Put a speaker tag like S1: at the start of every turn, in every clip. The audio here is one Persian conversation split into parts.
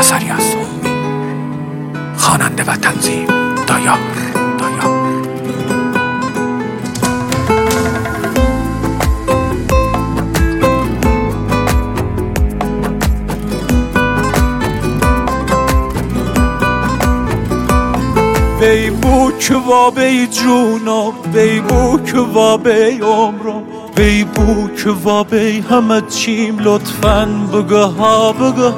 S1: اثری از سومی، خواننده و تنظیم دایار.
S2: بی بوک و بی جونا، بی بوک و بی عمرم، بی بوک و بی همه چیم، لطفاً بگه ها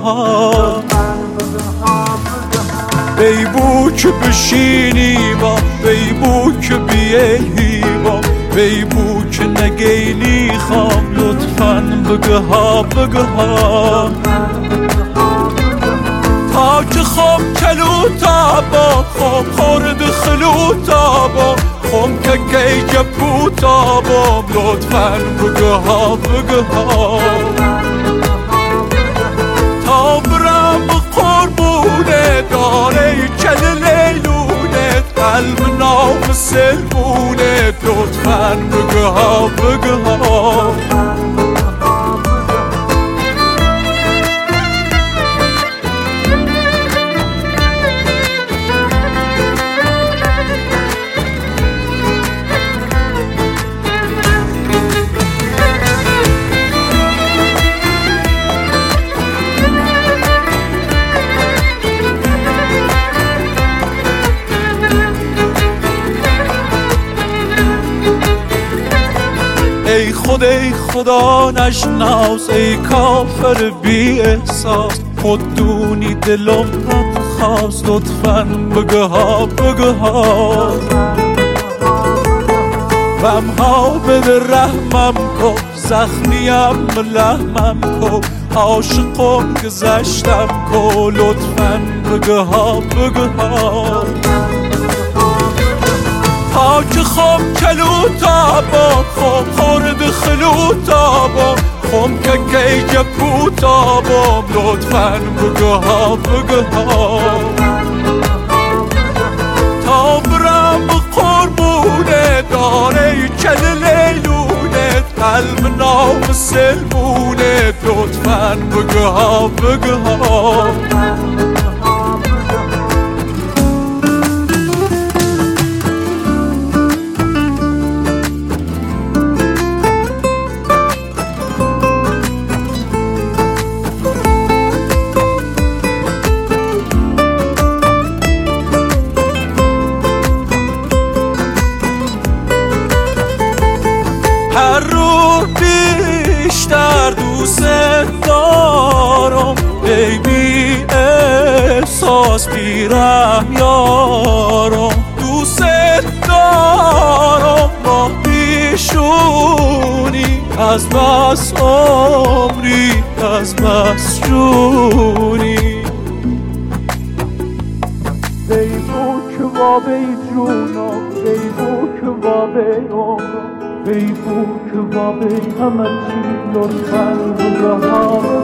S2: بی بوک بشینی با، بی بوک بیهی با، بی بوک نگینی خوام، لطفاً بگه ها تا که خوب کلوتا با، خوب خورد خلوتا با، خوب که گیج بوتا با، لطفاً بگه ها تا برم قربونه داره کل لیلونه، قلب نام سلمونه، لطفاً بگه ها ای خدا نشناس، ای کافر بی احساس، خوددونی دلم خواست، لطفاً بگه ها غمها بده رحمم کن، زخمیم لحمم کن، عاشقم گذشتم کن، لطفاً بگه ها تا که خوب کلوتا با، خوب خورد خلوتا با، خوب که گیج بوتا با، لطفاً بگه ها تا برم قربونه داره کل لیلونه، قلب نام سلمونه، لطفاً بگه ها هر روز بیشتر دوست دارم، ای بی احساس بی رحم یارم، دوست دارم با پیشونی، از بس عمری از بس جونی، بی بوک و بی جونا، بی بوک و بی عمرم، بی بوک و بی همه چی، لطفاً بگه ها